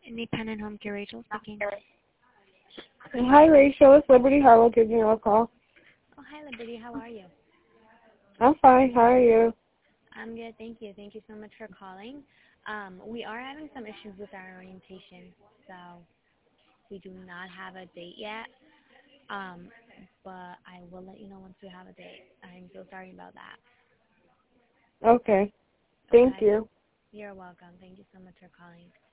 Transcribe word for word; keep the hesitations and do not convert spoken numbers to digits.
Independent Home Care, Rachel speaking. Hi, Rachel. It's Liberty Harlow giving you a call. Oh, hi, Liberty. How are you? I'm fine. How are you? I'm good, thank you. Thank you so much for calling. Um, we are having some issues with our orientation, so we do not have a date yet. Um, but I will let you know once we have a date. I'm so sorry about that. Okay. Thank Okay. you. You're welcome. Thank you so much for calling.